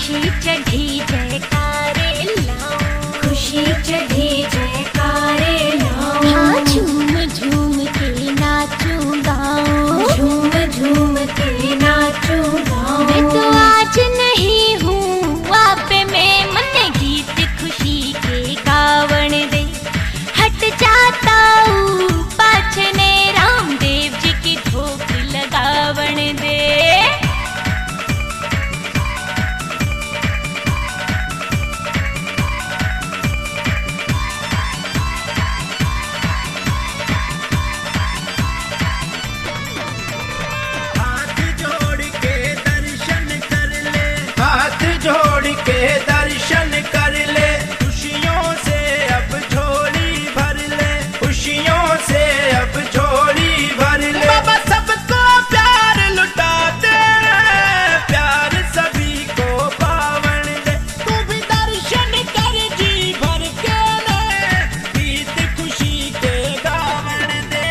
खुशी चढ़ी जयकारे लाऊं, खुशी चढ़ी जयकारे लाऊं। हाँ झूम झूम के नाचूं गाऊं, झूम झूम के नाचूं गाऊं। मैं तो आज नहीं हूँ आप में, मन गीत खुशी के गावण दे। हट जाता हूँ पाछने, रामदेव जी की धोख लगावण दे। जोड़ के दर्शन कर ले, खुशियों से अब झोली भर ले, खुशियों से अब झोली भर ले। बाबा सबको प्यार लुटाते हैं, प्यार सभी को पावन दे। तू भी दर्शन कर जी भर के ले, गीत खुशी के गावन दे।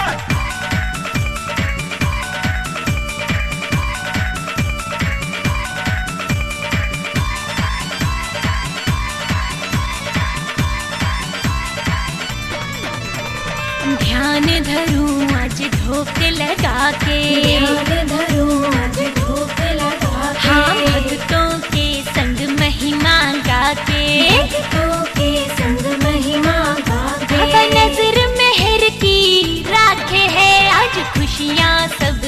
ध्यान धरूं आज धूप लगा के, ध्यान धरूं आज धूप लगा के। हाँ भक्तों के संग महिमा गा के, भक्तों के संग महिमा गा के। बाबा नजर मेहर की राखे है, आज खुशियाँ सब